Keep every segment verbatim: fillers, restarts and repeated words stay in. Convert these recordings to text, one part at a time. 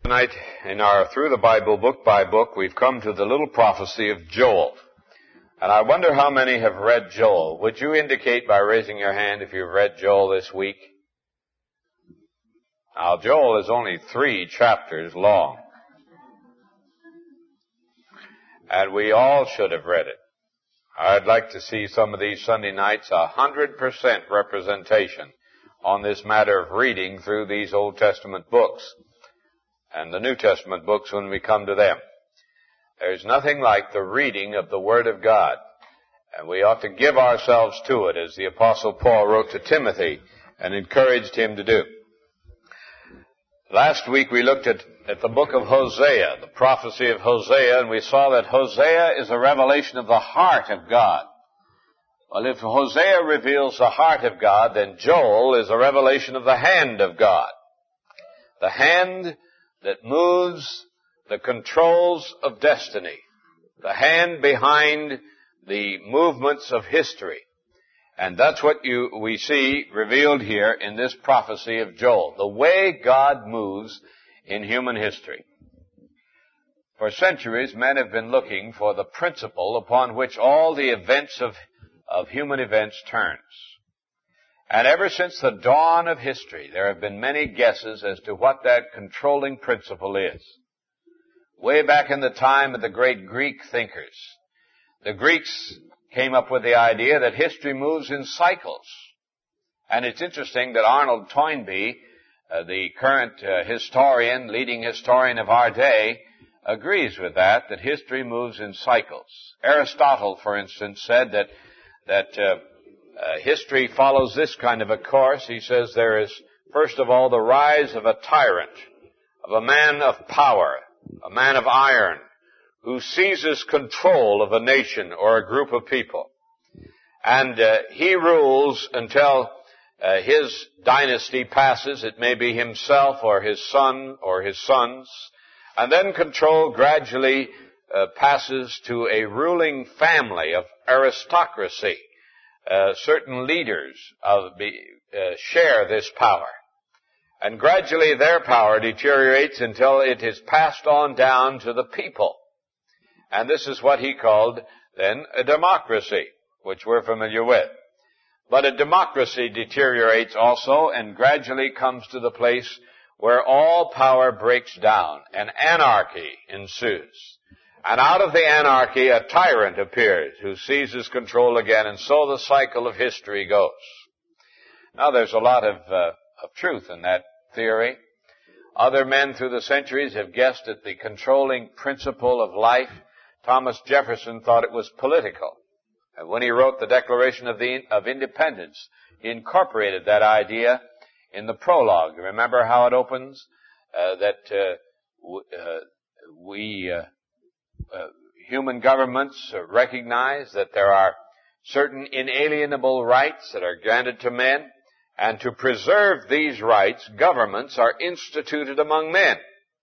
Tonight, in our Through the Bible, book by book, we've come to the little prophecy of Joel. And I wonder how many have read Joel. Would you indicate by raising your hand if you've read Joel this week? Now, Joel is only three chapters long. And we all should have read it. I'd like to see some of these Sunday nights a hundred percent representation on this matter of reading through these Old Testament books and the New Testament books when we come to them. There's nothing like the reading of the Word of God, and we ought to give ourselves to it, as the Apostle Paul wrote to Timothy and encouraged him to do. Last week we looked at, at the book of Hosea, the prophecy of Hosea, and we saw that Hosea is a revelation of the heart of God. Well, if Hosea reveals the heart of God, then Joel is a revelation of the hand of God. The hand that moves the controls of destiny. The hand behind the movements of history. And that's what you, we see revealed here in this prophecy of Joel. The way God moves in human history. For centuries, men have been looking for the principle upon which all the events of, of human events turns. And ever since the dawn of history, there have been many guesses as to what that controlling principle is. Way back in the time of the great Greek thinkers, the Greeks came up with the idea that history moves in cycles. And it's interesting that Arnold Toynbee, uh, the current uh, historian, leading historian of our day, agrees with that, that history moves in cycles. Aristotle, for instance, said that, that, uh, Uh, history follows this kind of a course. He says there is, first of all, the rise of a tyrant, of a man of power, a man of iron, who seizes control of a nation or a group of people. And uh, he rules until uh, his dynasty passes. It may be himself or his son or his sons. And then control gradually uh, passes to a ruling family of aristocracy. Uh, certain leaders of be, uh, share this power. And gradually their power deteriorates until it is passed on down to the people. And this is what he called then a democracy, which we're familiar with. But a democracy deteriorates also and gradually comes to the place where all power breaks down and anarchy ensues. And out of the anarchy, a tyrant appears who seizes control again, and so the cycle of history goes. Now, there's a lot of, uh, of truth in that theory. Other men through the centuries have guessed at the controlling principle of life. Thomas Jefferson thought it was political. And when he wrote the Declaration of, the, of Independence, he incorporated that idea in the prologue. Remember how it opens? Uh, that uh, w- uh, we... Uh, Uh, human governments uh, recognize that there are certain inalienable rights that are granted to men, and to preserve these rights, governments are instituted among men.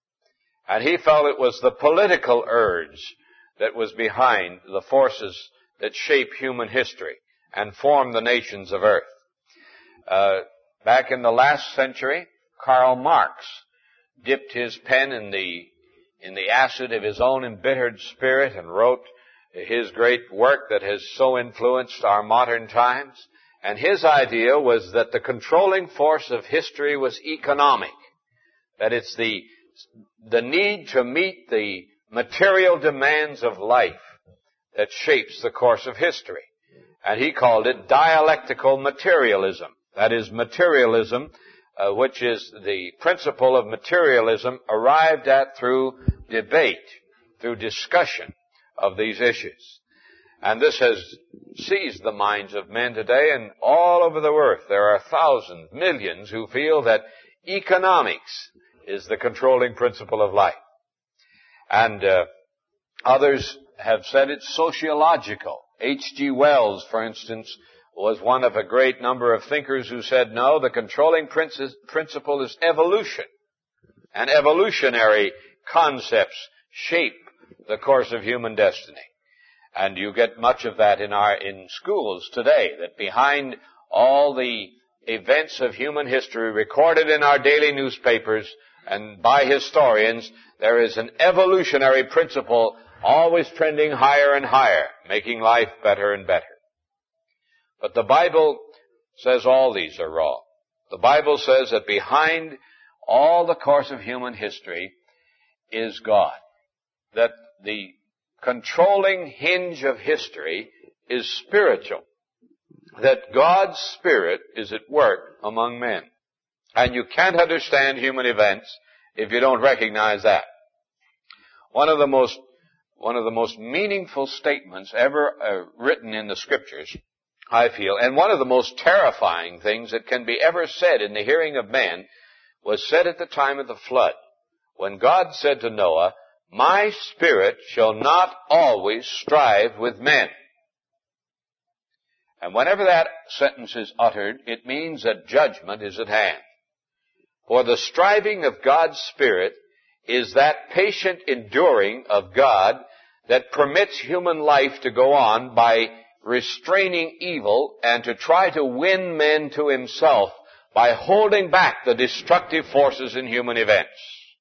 And he felt it was the political urge that was behind the forces that shape human history and form the nations of earth. Uh, back in the last century, Karl Marx dipped his pen in the in the acid of his own embittered spirit and wrote his great work that has so influenced our modern times. And his idea was that the controlling force of history was economic. That it's the, the need to meet the material demands of life that shapes the course of history. And he called it dialectical materialism. That is, materialism Uh, which is the principle of materialism arrived at through debate, through discussion of these issues. And this has seized the minds of men today, and all over the earth there are thousands, millions who feel that economics is the controlling principle of life. And uh, others have said it's sociological. H G Wells, for instance, was one of a great number of thinkers who said, no, the controlling principle is evolution. And evolutionary concepts shape the course of human destiny. And you get much of that in our, in schools today, that behind all the events of human history recorded in our daily newspapers And by historians, there is an evolutionary principle always trending higher and higher, making life better and better. But the Bible says all these are wrong. The Bible says that behind all the course of human history is God. That the controlling hinge of history is spiritual. That God's Spirit is at work among men. And you can't understand human events if you don't recognize that. One of the most, one of the most meaningful statements ever uh, written in the Scriptures, I feel, and one of the most terrifying things that can be ever said in the hearing of man, was said at the time of the flood, when God said to Noah, "My Spirit shall not always strive with men." And whenever that sentence is uttered, it means that judgment is at hand. For the striving of God's Spirit is that patient enduring of God that permits human life to go on by restraining evil and to try to win men to himself by holding back the destructive forces in human events.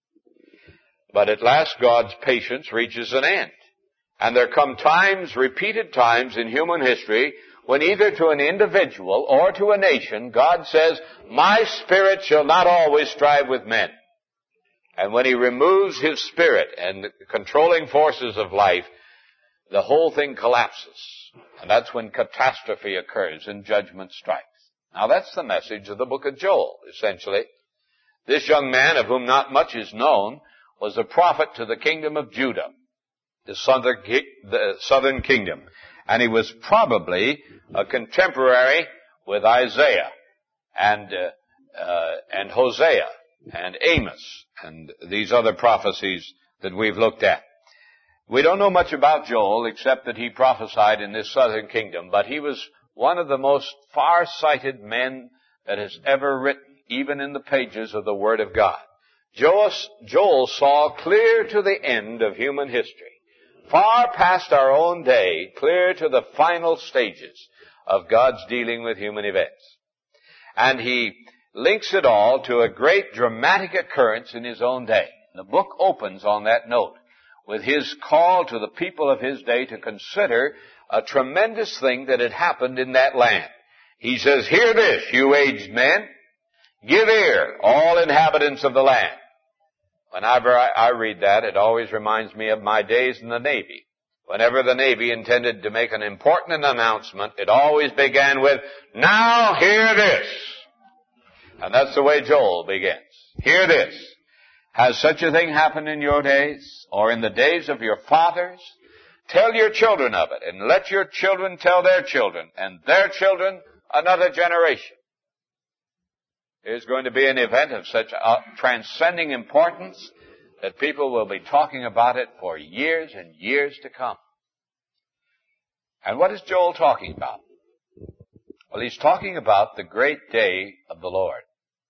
But at last God's patience reaches an end. And there come times, repeated times in human history, when either to an individual or to a nation, God says, "My Spirit shall not always strive with men." And when He removes His Spirit and the controlling forces of life, the whole thing collapses. And that's when catastrophe occurs and judgment strikes. Now that's the message of the book of Joel, essentially. This young man, of whom not much is known, was a prophet to the kingdom of Judah, the southern, the southern kingdom. And he was probably a contemporary with Isaiah and uh, uh, and Hosea and Amos and these other prophecies that we've looked at. We don't know much about Joel except that he prophesied in this southern kingdom, but he was one of the most far-sighted men that has ever written, even in the pages of the Word of God. Joel, Joel saw clear to the end of human history, far past our own day, clear to the final stages of God's dealing with human events. And he links it all to a great dramatic occurrence in his own day. The book opens on that note with his call to the people of his day to consider a tremendous thing that had happened in that land. He says, "Hear this, you aged men. Give ear, all inhabitants of the land." Whenever I, I read that, it always reminds me of my days in the Navy. Whenever the Navy intended to make an important announcement, it always began with, "Now hear this." And that's the way Joel begins. Hear this. Has such a thing happened in your days, or in the days of your fathers? Tell your children of it, and let your children tell their children, and their children another generation. There's going to be an event of such uh, transcending importance that people will be talking about it for years and years to come. And what is Joel talking about? Well, he's talking about the great day of the Lord.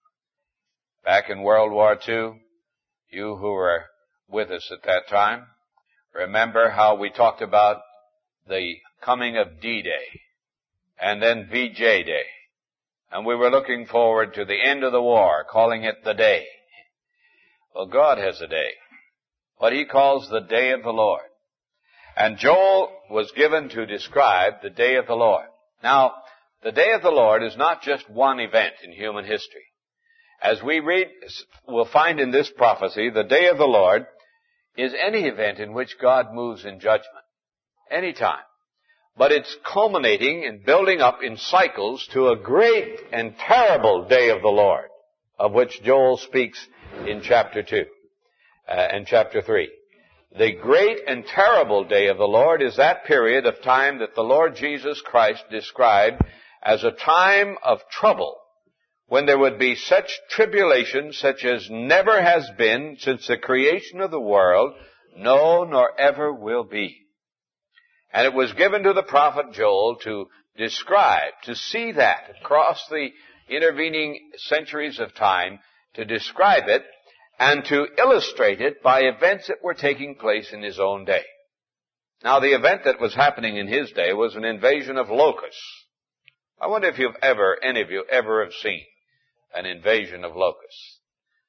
Back in World War Two, you who were with us at that time, remember how we talked about the coming of D-Day and then V J Day. And we were looking forward to the end of the war, calling it the day. Well, God has a day, what He calls the day of the Lord. And Joel was given to describe the day of the Lord. Now, the day of the Lord is not just one event in human history. As we read, we'll find in this prophecy, the day of the Lord is any event in which God moves in judgment. Any time. But it's culminating and building up in cycles to a great and terrible day of the Lord, of which Joel speaks in chapter two uh, and chapter three. The great and terrible day of the Lord is that period of time that the Lord Jesus Christ described as a time of trouble, when there would be such tribulation such as never has been since the creation of the world, no, nor ever will be. And it was given to the prophet Joel to describe, to see that across the intervening centuries of time, to describe it and to illustrate it by events that were taking place in his own day. Now, the event that was happening in his day was an invasion of locusts. I wonder if you've ever, any of you, ever have seen an invasion of locusts.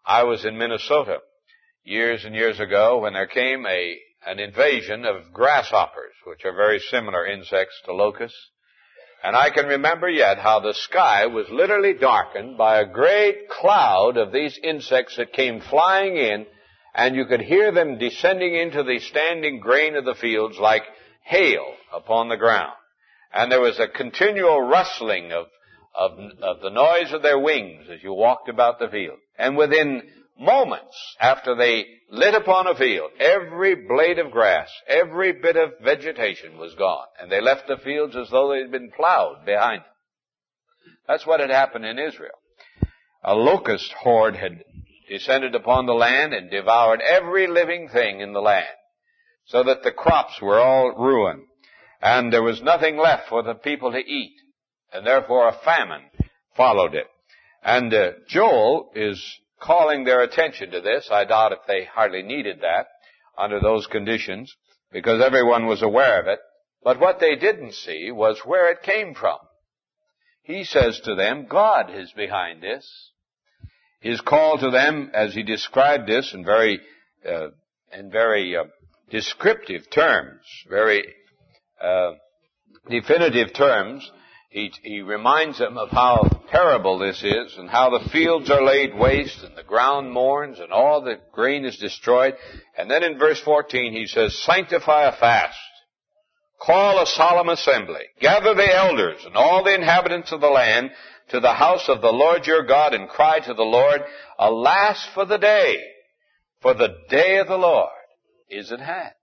I was in Minnesota years and years ago when there came a an invasion of grasshoppers, which are very similar insects to locusts. And I can remember yet how the sky was literally darkened by a great cloud of these insects that came flying in, and you could hear them descending into the standing grain of the fields like hail upon the ground. And there was a continual rustling of, of, of the noise of their wings as you walked about the field. And within moments after they lit upon a field, every blade of grass, every bit of vegetation was gone. And they left the fields as though they had been plowed behind them. That's what had happened in Israel. A locust horde had descended upon the land and devoured every living thing in the land, so that the crops were all ruined, and there was nothing left for the people to eat, and therefore a famine followed it. And uh, Joel is calling their attention to this. I doubt if they hardly needed that under those conditions, because everyone was aware of it. But what they didn't see was where it came from. He says to them, God is behind this. His call to them, as he described this in very, uh, in very uh, descriptive terms, very uh, definitive terms, he, he reminds them of how terrible this is and how the fields are laid waste and the ground mourns and all the grain is destroyed. And then in verse fourteen he says, sanctify a fast, call a solemn assembly, gather the elders and all the inhabitants of the land to the house of the Lord your God, and cry to the Lord, alas for the day, for the day of the Lord is at hand.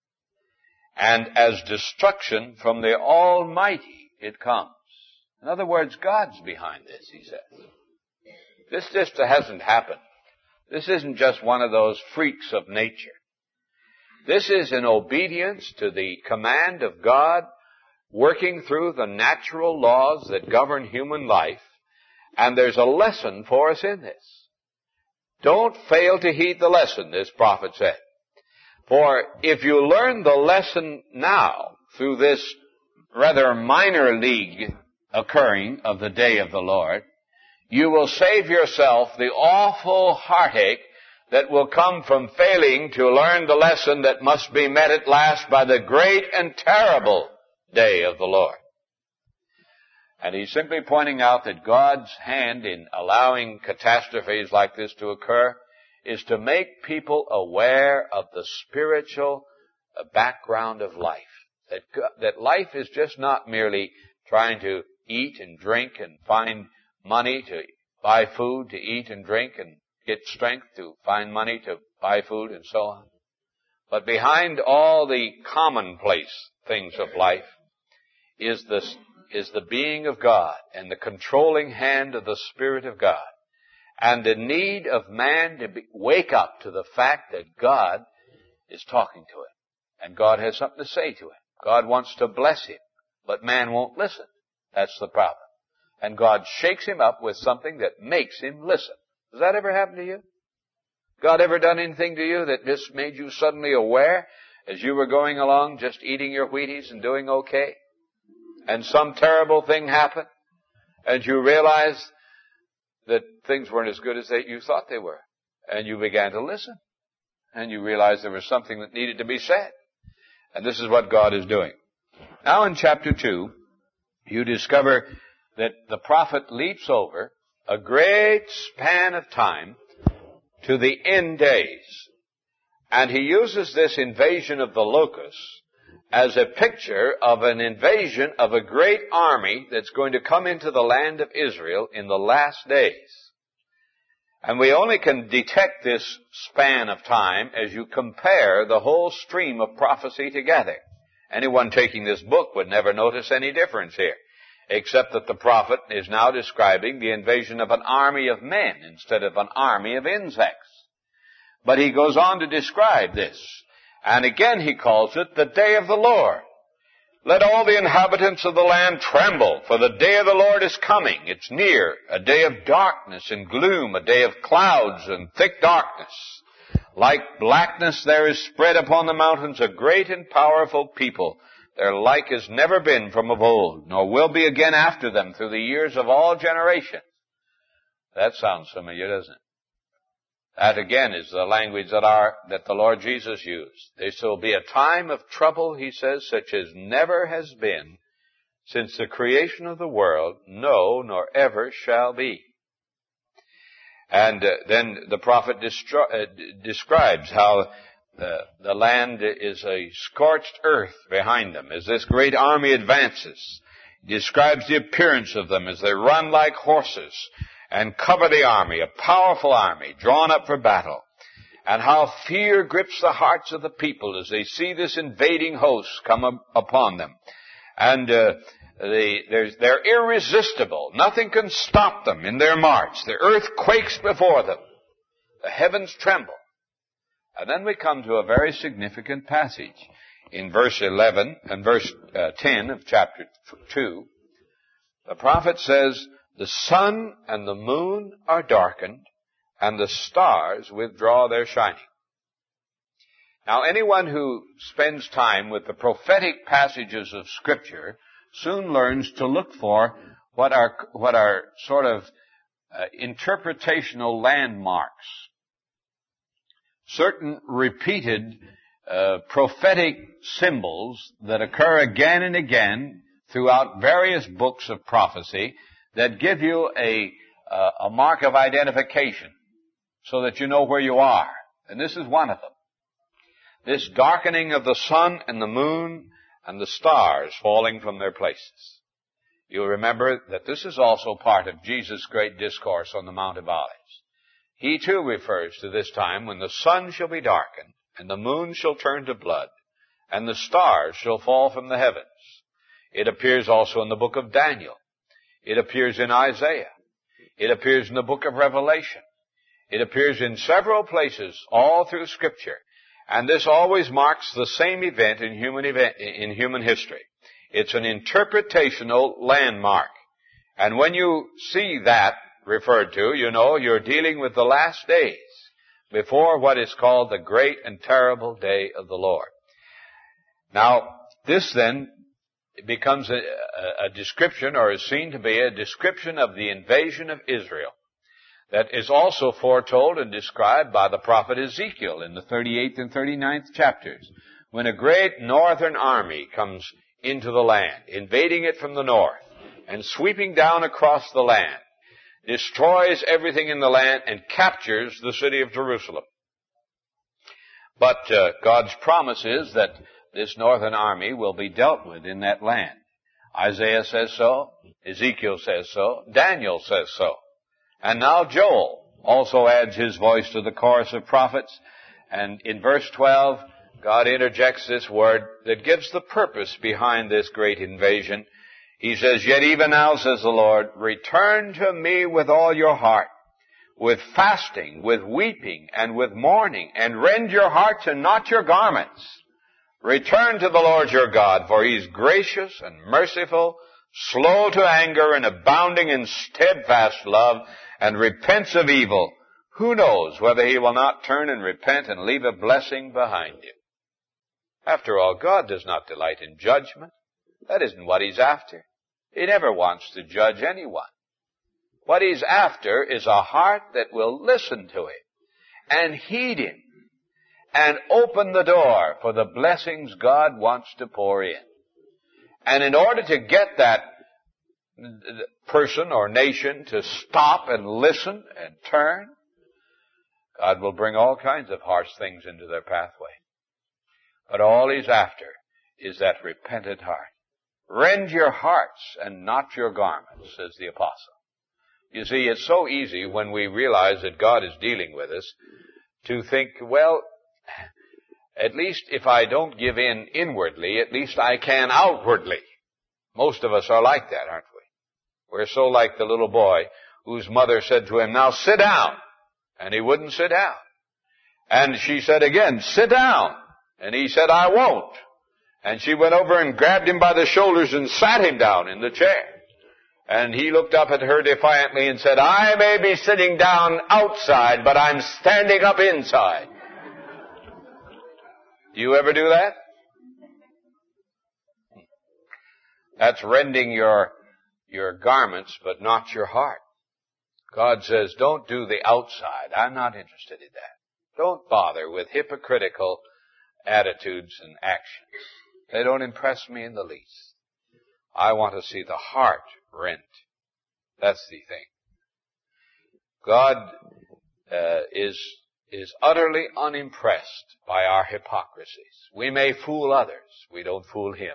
And as destruction from the Almighty it comes. In other words, God's behind this, he says. This just hasn't happened. This isn't just one of those freaks of nature. This is in obedience to the command of God, working through the natural laws that govern human life, and there's a lesson for us in this. Don't fail to heed the lesson, this prophet said. For if you learn the lesson now through this rather minor league occurring of the day of the Lord, you will save yourself the awful heartache that will come from failing to learn the lesson that must be met at last by the great and terrible day of the Lord. And he's simply pointing out that God's hand in allowing catastrophes like this to occur is to make people aware of the spiritual background of life. That, that life is just not merely trying to eat and drink and find money to buy food, to eat and drink and get strength to find money to buy food and so on. But behind all the commonplace things of life is the, is the being of God and the controlling hand of the Spirit of God, and the need of man to be, wake up to the fact that God is talking to him, and God has something to say to him. God wants to bless him, but man won't listen. That's the problem. And God shakes him up with something that makes him listen. Does that ever happen to you? God ever done anything to you that just made you suddenly aware as you were going along just eating your Wheaties and doing okay? And some terrible thing happened, and you realized that things weren't as good as they, you thought they were. And you began to listen. And you realized there was something that needed to be said. And this is what God is doing. Now in chapter two, you discover that the prophet leaps over a great span of time to the end days. And he uses this invasion of the locusts as a picture of an invasion of a great army that's going to come into the land of Israel in the last days. And we only can detect this span of time as you compare the whole stream of prophecy together. Anyone taking this book would never notice any difference here, except that the prophet is now describing the invasion of an army of men instead of an army of insects. But he goes on to describe this. And again he calls it the day of the Lord. Let all the inhabitants of the land tremble, for the day of the Lord is coming. It's near, a day of darkness and gloom, a day of clouds and thick darkness. Like blackness there is spread upon the mountains a great and powerful people. Their like has never been from of old, nor will be again after them through the years of all generations. That sounds familiar, doesn't it? That again is the language that our, that the Lord Jesus used. There shall be a time of trouble, he says, such as never has been since the creation of the world, no, nor ever shall be. And uh, then the prophet destro- uh, d- describes how the, the land is a scorched earth behind them as this great army advances. He describes the appearance of them as they run like horses and cover the army, a powerful army drawn up for battle. And how fear grips the hearts of the people as they see this invading host come up upon them. And uh, they, they're irresistible. Nothing can stop them in their march. The earth quakes before them. The heavens tremble. And then we come to a very significant passage. In verse eleven and verse uh, ten of chapter two, the prophet says, the sun and the moon are darkened, and the stars withdraw their shining. Now, anyone who spends time with the prophetic passages of Scripture soon learns to look for what are, what are sort of uh, interpretational landmarks. Certain repeated uh, prophetic symbols that occur again and again throughout various books of prophecy that give you a, uh, a mark of identification so that you know where you are. And this is one of them. This darkening of the sun and the moon and the stars falling from their places. You'll remember that this is also part of Jesus' great discourse on the Mount of Olives. He too refers to this time when the sun shall be darkened, and the moon shall turn to blood, and the stars shall fall from the heavens. It appears also in the book of Daniel. It appears in Isaiah. It appears in the book of Revelation. It appears in several places all through Scripture. And this always marks the same event in human event, in human history. It's an interpretational landmark. And when you see that referred to, you know you're dealing with the last days before what is called the great and terrible day of the Lord. Now, this then becomes a, a, a description, or is seen to be a description of the invasion of Israel that is also foretold and described by the prophet Ezekiel in the thirty-eighth and thirty-ninth chapters, when a great northern army comes into the land, invading it from the north, and sweeping down across the land, destroys everything in the land, and captures the city of Jerusalem. But uh, God's promise is that this northern army will be dealt with in that land. Isaiah says so, Ezekiel says so, Daniel says so. And now Joel also adds his voice to the chorus of prophets. And in verse twelve, God interjects this word that gives the purpose behind this great invasion. He says, yet even now, says the Lord, return to me with all your heart, with fasting, with weeping, and with mourning, and rend your hearts and not your garments. Return to the Lord your God, for he is gracious and merciful, slow to anger and abounding in steadfast love, and repents of evil. Who knows whether he will not turn and repent and leave a blessing behind him? After all, God does not delight in judgment. That isn't what he's after. He never wants to judge anyone. What he's after is a heart that will listen to him and heed him and open the door for the blessings God wants to pour in. And in order to get that person or nation to stop and listen and turn, God will bring all kinds of harsh things into their pathway. But all he's after is that repentant heart. Rend your hearts and not your garments, says the apostle. You see, it's so easy when we realize that God is dealing with us to think, well, at least if I don't give in inwardly, at least I can outwardly. Most of us are like that, aren't we? We're so like the little boy whose mother said to him, now sit down. And he wouldn't sit down. And she said again, sit down. And he said, I won't. And she went over and grabbed him by the shoulders and sat him down in the chair. And he looked up at her defiantly and said, I may be sitting down outside, but I'm standing up inside. Do you ever do that? That's rending your, your garments, but not your heart. God says, don't do the outside. I'm not interested in that. Don't bother with hypocritical attitudes and actions. They don't impress me in the least. I want to see the heart rent. That's the thing. God uh, is is utterly unimpressed by our hypocrisies. We may fool others. We don't fool Him.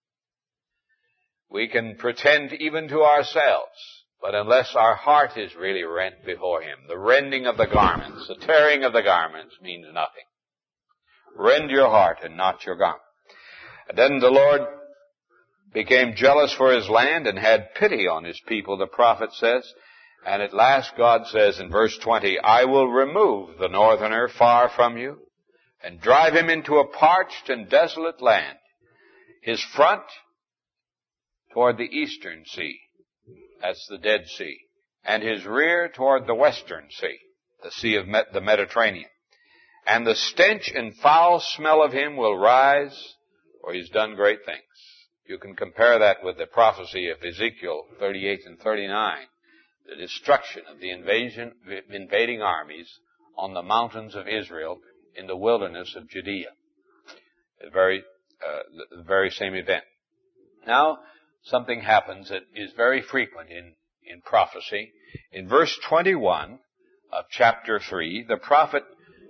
We can pretend even to ourselves, but unless our heart is really rent before Him, the rending of the garments, the tearing of the garments means nothing. Rend your heart and not your garment. And then the Lord became jealous for His land and had pity on His people, the prophet says. And at last God says in verse twenty, I will remove the northerner far from you and drive him into a parched and desolate land, his front toward the eastern sea, that's the Dead Sea, and his rear toward the western sea, the Sea of Met- the Mediterranean. And the stench and foul smell of him will rise, for he's done great things. You can compare that with the prophecy of Ezekiel thirty-eight and thirty-nine, the destruction of the invasion, invading armies on the mountains of Israel in the wilderness of Judea. The very, uh, the very same event. Now, something happens that is very frequent in, in prophecy. In verse twenty-one of chapter three, the prophet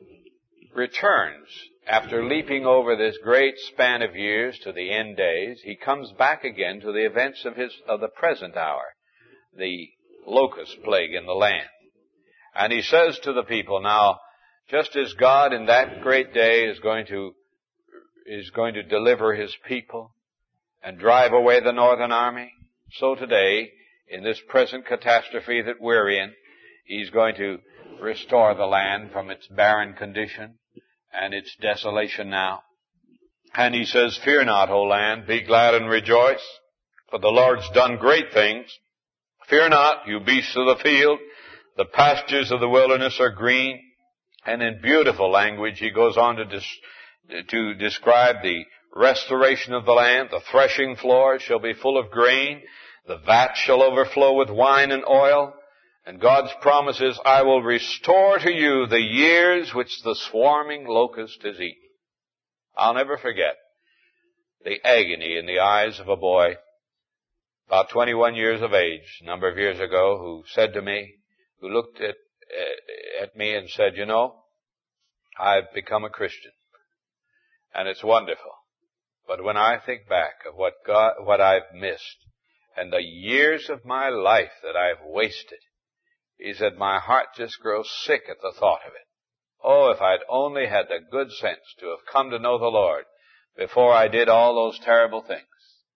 returns after leaping over this great span of years to the end days. He comes back again to the events of his, of the present hour, the locust plague in the land. And he says to the people, now, just as God in that great day is going to, is going to deliver His people and drive away the northern army, so today, in this present catastrophe that we're in, He's going to restore the land from its barren condition and its desolation now. And He says, fear not, O land, be glad and rejoice, for the Lord's done great things. Fear not, you beasts of the field, the pastures of the wilderness are green. And in beautiful language, He goes on to, dis- to describe the restoration of the land. The threshing floor shall be full of grain. The vat shall overflow with wine and oil. And God's promise is, I will restore to you the years which the swarming locust has eaten. I'll never forget the agony in the eyes of a boy about twenty-one years of age, a number of years ago, who said to me, who looked at, uh, at me and said, you know, I've become a Christian, and it's wonderful. But when I think back of what God, what I've missed, and the years of my life that I've wasted, he said, my heart just grows sick at the thought of it. Oh, if I'd only had the good sense to have come to know the Lord before I did all those terrible things.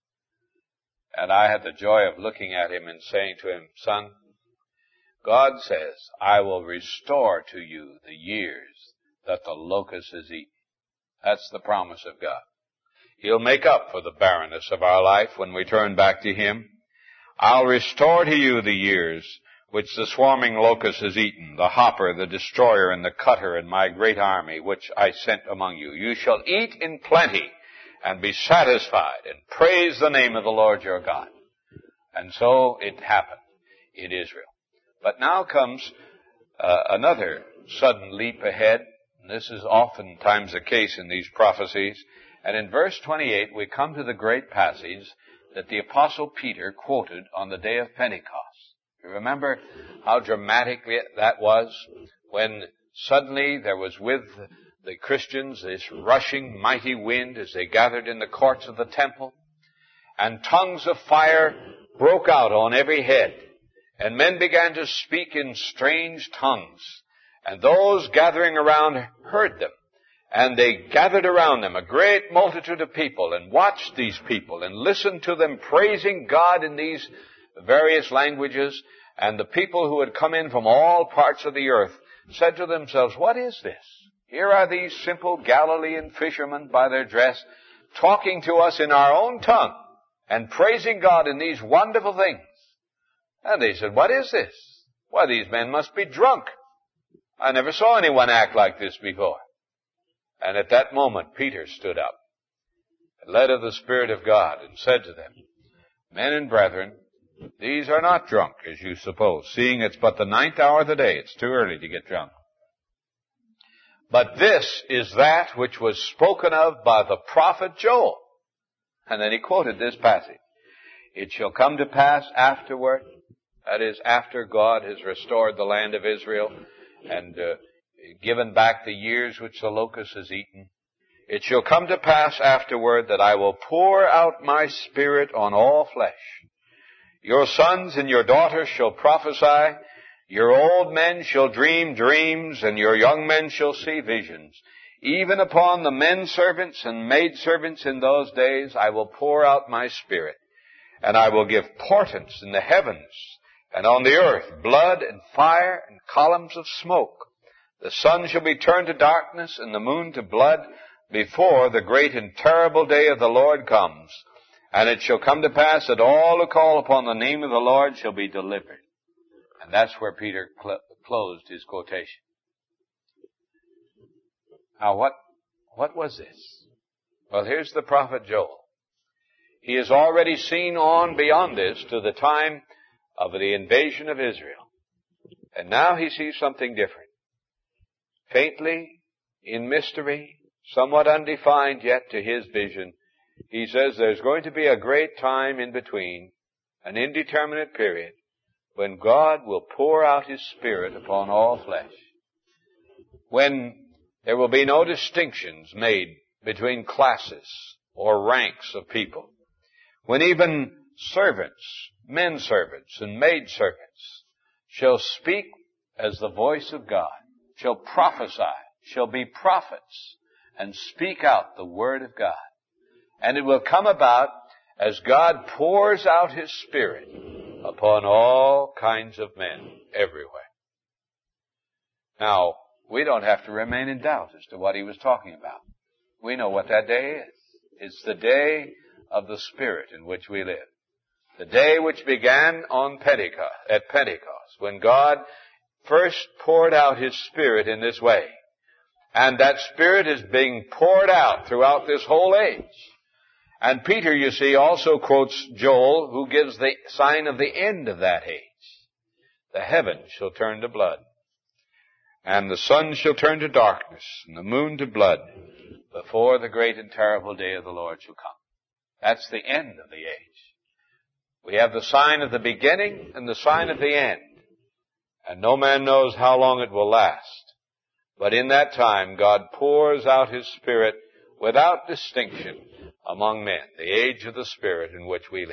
And I had the joy of looking at him and saying to him, son, God says, I will restore to you the years that the locust has eaten. That's the promise of God. He'll make up for the barrenness of our life when we turn back to Him. I'll restore to you the years which the swarming locust has eaten, the hopper, the destroyer, and the cutter, and my great army, which I sent among you. You shall eat in plenty and be satisfied, and praise the name of the Lord your God. And so it happened in Israel. But now comes uh, another sudden leap ahead. And this is oftentimes the case in these prophecies. And in verse twenty-eight, we come to the great passage that the Apostle Peter quoted on the day of Pentecost. You remember how dramatic that was when suddenly there was with the Christians this rushing mighty wind as they gathered in the courts of the temple, and tongues of fire broke out on every head, and men began to speak in strange tongues, and those gathering around heard them, and they gathered around them, a great multitude of people, and watched these people and listened to them praising God in these various languages. And the people who had come in from all parts of the earth said to themselves, what is this? Here are these simple Galilean fishermen by their dress talking to us in our own tongue and praising God in these wonderful things. And they said, what is this? Why, these men must be drunk. I never saw anyone act like this before. And at that moment, Peter stood up, led of the Spirit of God, and said to them, men and brethren, These are not drunk, as you suppose, seeing it's but the ninth hour of the day. It's too early to get drunk. But this is that which was spoken of by the prophet Joel. And then he quoted this passage. It shall come to pass afterward, that is, after God has restored the land of Israel and uh, given back the years which the locust has eaten. It shall come to pass afterward that I will pour out my Spirit on all flesh. Your sons and your daughters shall prophesy. Your old men shall dream dreams, and your young men shall see visions. Even upon the men servants and maid servants in those days I will pour out my Spirit, and I will give portents in the heavens and on the earth, blood and fire and columns of smoke. The sun shall be turned to darkness and the moon to blood before the great and terrible day of the Lord comes. And it shall come to pass that all who call upon the name of the Lord shall be delivered. And that's where Peter cl- closed his quotation. Now what, what was this? Well, here's the prophet Joel. He has already seen on beyond this to the time of the invasion of Israel. And now he sees something different. Faintly, in mystery, somewhat undefined yet to his vision, he says there's going to be a great time in between, an indeterminate period, when God will pour out His Spirit upon all flesh. When there will be no distinctions made between classes or ranks of people. When even servants, men servants and maid servants shall speak as the voice of God, shall prophesy, shall be prophets, and speak out the Word of God. And it will come about as God pours out His Spirit upon all kinds of men everywhere. Now, we don't have to remain in doubt as to what he was talking about. We know what that day is. It's the day of the Spirit in which we live. The day which began on Pentecost, at Pentecost, when God first poured out His Spirit in this way. And that Spirit is being poured out throughout this whole age. And Peter, you see, also quotes Joel, who gives the sign of the end of that age. The heavens shall turn to blood, and the sun shall turn to darkness, and the moon to blood, before the great and terrible day of the Lord shall come. That's the end of the age. We have the sign of the beginning and the sign of the end. And no man knows how long it will last. But in that time, God pours out His Spirit without distinction among men, the age of the Spirit in which we live.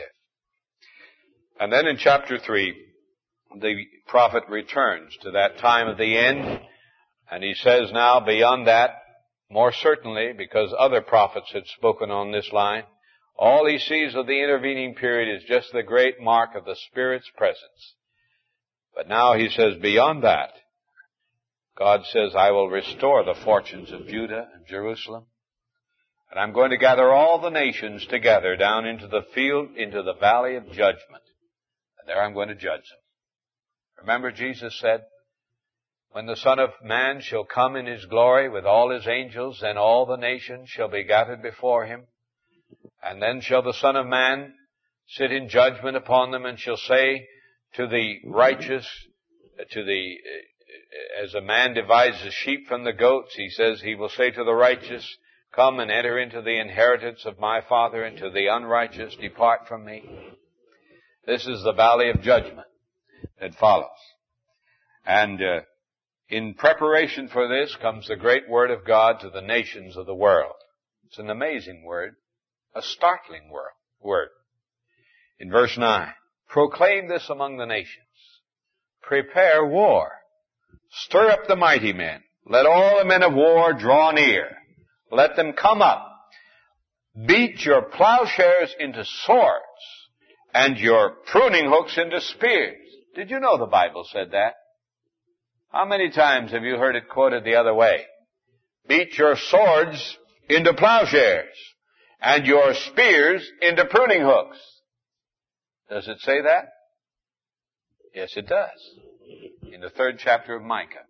And then in chapter three, the prophet returns to that time of the end, and he says now beyond that, more certainly, because other prophets had spoken on this line, all he sees of the intervening period is just the great mark of the Spirit's presence. But now he says beyond that, God says, I will restore the fortunes of Judah and Jerusalem. And I'm going to gather all the nations together down into the field, into the valley of judgment. And there I'm going to judge them. Remember Jesus said, when the Son of Man shall come in His glory with all His angels, then all the nations shall be gathered before Him. And then shall the Son of Man sit in judgment upon them and shall say to the righteous, to the, as a man divides the sheep from the goats, He says, He will say to the righteous, come and enter into the inheritance of my Father, and to the unrighteous depart from me. This is the valley of judgment that follows. And uh, in preparation for this comes the great word of God to the nations of the world. It's an amazing word, a startling word. word. In verse nine, proclaim this among the nations. Prepare war. Stir up the mighty men. Let all the men of war draw near. Let them come up. Beat your plowshares into swords and your pruning hooks into spears. Did you know the Bible said that? How many times have you heard it quoted the other way? Beat your swords into plowshares and your spears into pruning hooks. Does it say that? Yes, it does. In the third chapter of Micah.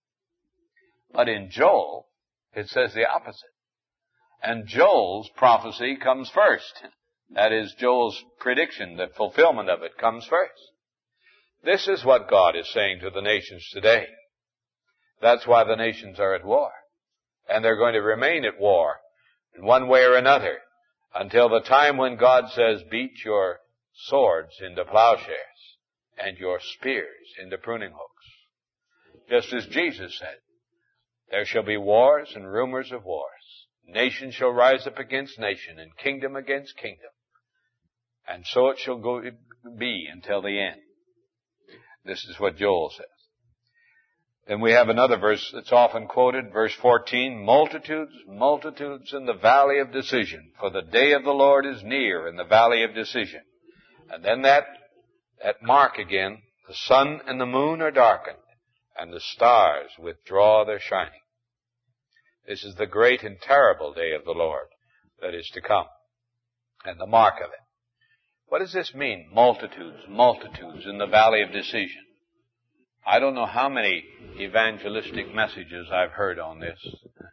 But in Joel, it says the opposite. And Joel's prophecy comes first. That is Joel's prediction. The fulfillment of it comes first. This is what God is saying to the nations today. That's why the nations are at war. And they're going to remain at war in one way or another until the time when God says, beat your swords into plowshares and your spears into pruning hooks. Just as Jesus said, there shall be wars and rumors of wars. Nation shall rise up against nation and kingdom against kingdom. And so it shall go be until the end. This is what Joel says. Then we have another verse that's often quoted, verse fourteen, multitudes, multitudes in the valley of decision, for the day of the Lord is near in the valley of decision. And then that, that mark again, the sun and the moon are darkened, and the stars withdraw their shining. This is the great and terrible day of the Lord that is to come, and the mark of it. What does this mean? Multitudes, multitudes in the valley of decision. I don't know how many evangelistic messages I've heard on this,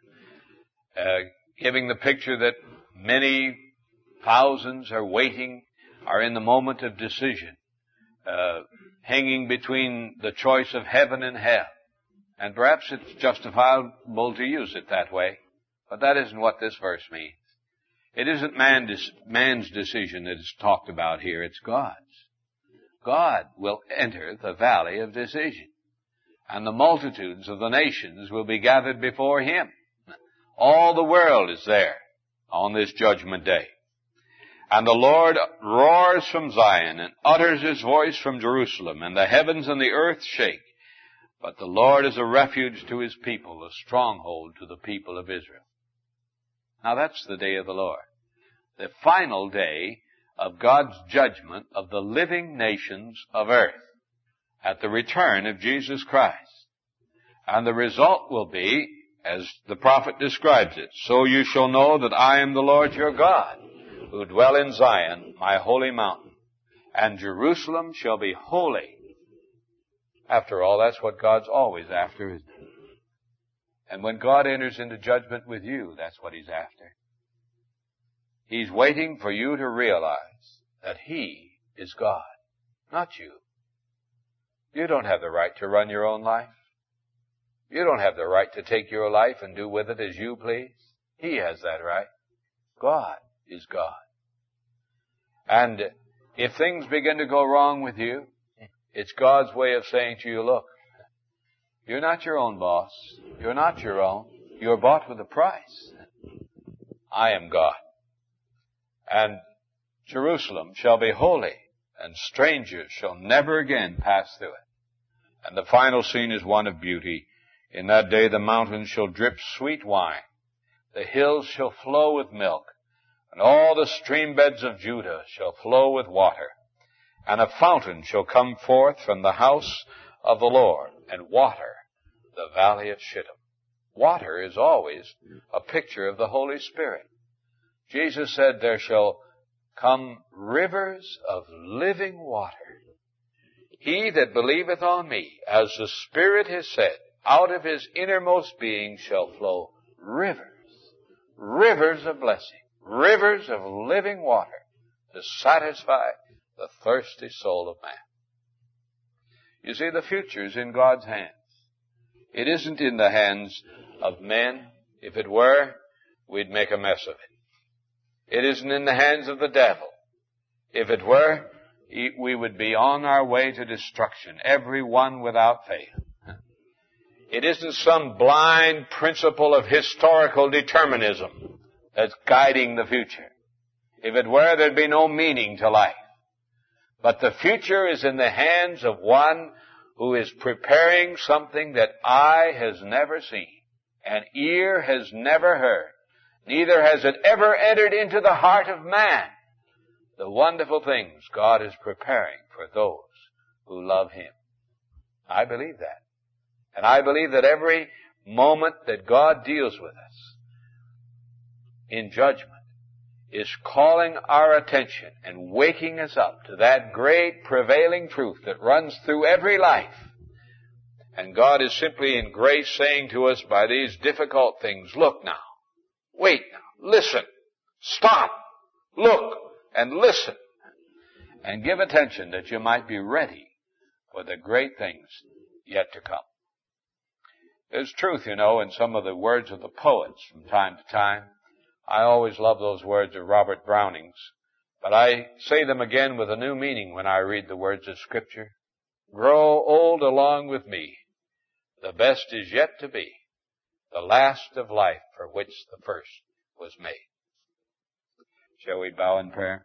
uh, giving the picture that many thousands are waiting, are in the moment of decision, uh, hanging between the choice of heaven and hell. And perhaps it's justifiable to use it that way, but that isn't what this verse means. It isn't man, man's decision that is talked about here, it's God's. God will enter the valley of decision, and the multitudes of the nations will be gathered before Him. All the world is there on this judgment day. And the Lord roars from Zion and utters His voice from Jerusalem, and the heavens and the earth shake. But the Lord is a refuge to His people, a stronghold to the people of Israel. Now that's the day of the Lord. The final day of God's judgment of the living nations of earth at the return of Jesus Christ. And the result will be, as the prophet describes it, so you shall know that I am the Lord your God, who dwell in Zion, my holy mountain, and Jerusalem shall be holy. After all, that's what God's always after, isn't it? And when God enters into judgment with you, that's what He's after. He's waiting for you to realize that He is God, not you. You don't have the right to run your own life. You don't have the right to take your life and do with it as you please. He has that right. God is God. And if things begin to go wrong with you, it's God's way of saying to you, look, you're not your own boss. You're not your own. You're bought with a price. I am God. And Jerusalem shall be holy, and strangers shall never again pass through it. And the final scene is one of beauty. In that day the mountains shall drip sweet wine. The hills shall flow with milk, and all the stream beds of Judah shall flow with water. And a fountain shall come forth from the house of the Lord, and water the valley of Shittim. Water is always a picture of the Holy Spirit. Jesus said, there shall come rivers of living water. He that believeth on me, as the Spirit has said, out of his innermost being shall flow rivers, rivers of blessing, rivers of living water to satisfy the thirsty soul of man. You see, the future is in God's hands. It isn't in the hands of men. If it were, we'd make a mess of it. It isn't in the hands of the devil. If it were, we would be on our way to destruction, every one without fail. It isn't some blind principle of historical determinism that's guiding the future. If it were, there'd be no meaning to life. But the future is in the hands of one who is preparing something that eye has never seen and ear has never heard. Neither has it ever entered into the heart of man. The wonderful things God is preparing for those who love Him. I believe that. And I believe that every moment that God deals with us in judgment is calling our attention and waking us up to that great prevailing truth that runs through every life. And God is simply in grace saying to us by these difficult things, look now, wait now, listen, stop, look, and listen and give attention that you might be ready for the great things yet to come. There's truth, you know, in some of the words of the poets from time to time. I always love those words of Robert Browning's, but I say them again with a new meaning when I read the words of Scripture. Grow old along with me. The best is yet to be, the last of life for which the first was made. Shall we bow in prayer?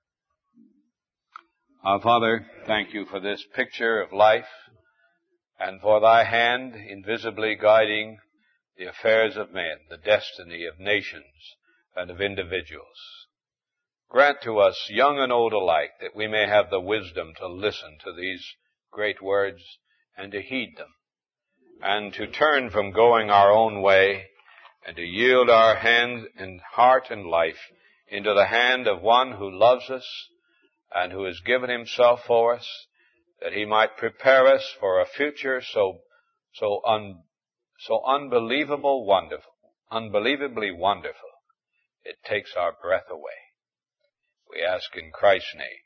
Our Father, thank you for this picture of life and for thy hand invisibly guiding the affairs of men, the destiny of nations and of individuals. Grant to us, young and old alike, that we may have the wisdom to listen to these great words and to heed them, and to turn from going our own way and to yield our hand and heart and life into the hand of one who loves us and who has given himself for us, that he might prepare us for a future so, so, un, so unbelievable wonderful, unbelievably wonderful, it takes our breath away. We ask in Christ's name.